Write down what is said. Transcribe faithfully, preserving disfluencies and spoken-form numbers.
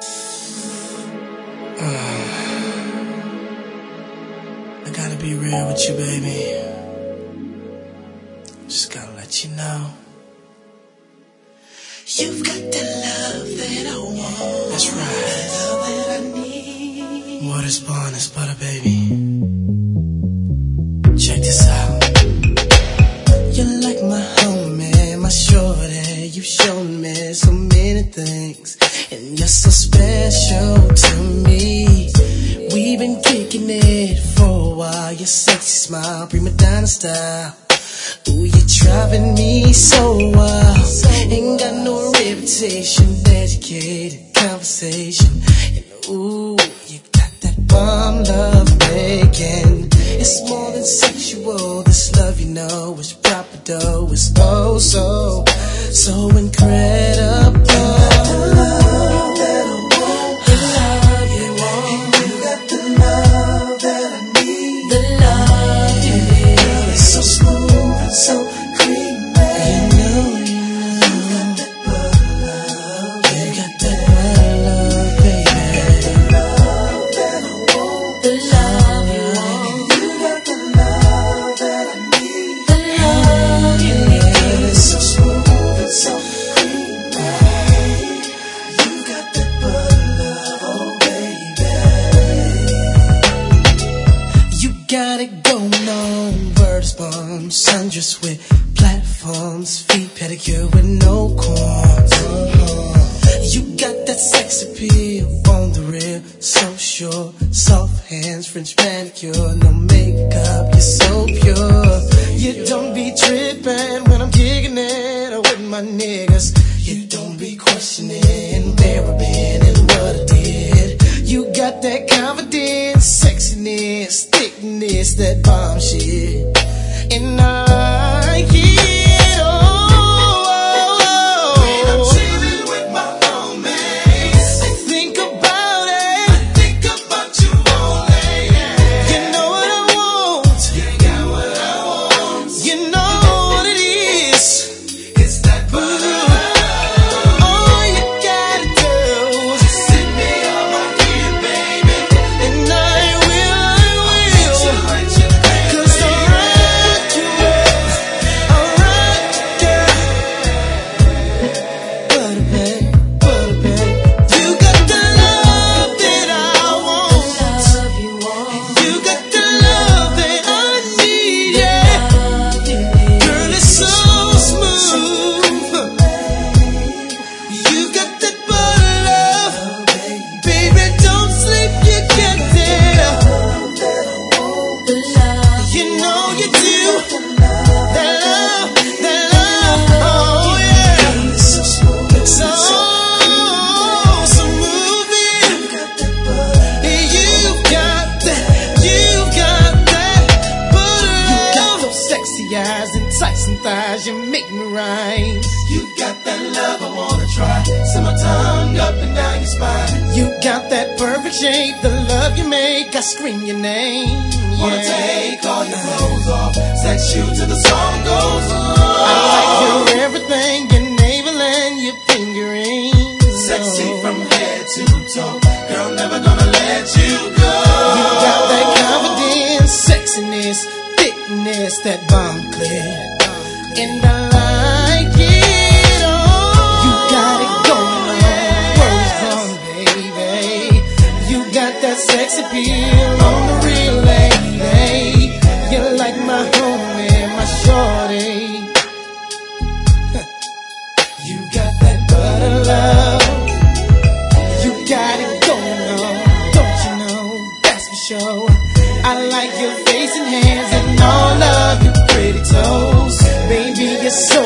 I gotta be real with you, baby. Just gotta let you know. You've got the love that I want. That's right. The love that I need. More than spawn is butter, baby. Check this out. You're like my homie, my shorty. You've shown me so many things, and you're so special to me. We've been kicking it for a while. Your sexy smile, prima donna style. Ooh, you're driving me so wild. Ain't got no reputation, educated conversation. And ooh, you got that bomb love making. It's more than sexual. This love, you know, is proper though. It's oh so, so incredible. The love that I want, the love you want. And you got the love that I need, the love you need. It's so smooth and so creamy. You know, you know, you got that butter love, you got that butter love, baby. The love that I want, the love you want. And you got the love that I need, the love you need. It's so smooth and so creamy. You got that butter love, oh baby. You got it going on, birds, bums, sundress with platforms, feet pedicure with no corns. Uh-huh. You got that sex appeal on the real, so sure. Soft hands, French manicure, no makeup, you're so pure. You don't be tripping when I'm kicking it with my niggas. You don't be questioning where I've been and what I did. You got that confidence, sexiness, thickness, that bomb shit. And I get oh, when I'm chilling with my homies, I think about it, I think about you only. You know what I want, you got what I want. You know what it is, it's that butter. All you gotta do is sit me on my ear, baby, and I will, I will. Cause I rock you well, I rock you, butter babe, butter babe. You got the love that I want, love you want. You got the love that I need, yeah. Girl, it's so smooth. You got that butter love, baby, don't sleep, you got that. You know you do. That love, that love, oh yeah. So, so moving. You got that, you got that butter love. You got those sexy eyes and enticing thighs, you make me rise. You got that love I wanna try. Send my tongue up and down your spine. You got that perfect shape, the love you make, I scream your name. Wanna take all your clothes off, sex you till the song goes on. I like your everything, your navel and your fingerings. Sexy from head to toe, girl, never gonna let you go. You got that confidence, sexiness, thickness, that bomb clear. And I like it all. You got it going on, words on, baby. You got that sex appeal on the real lady. You're like my homie, my shorty. You got that butter love. You got it going on, don't you know? That's for sure. I like your face and hands and all of your pretty toes. Baby, you're so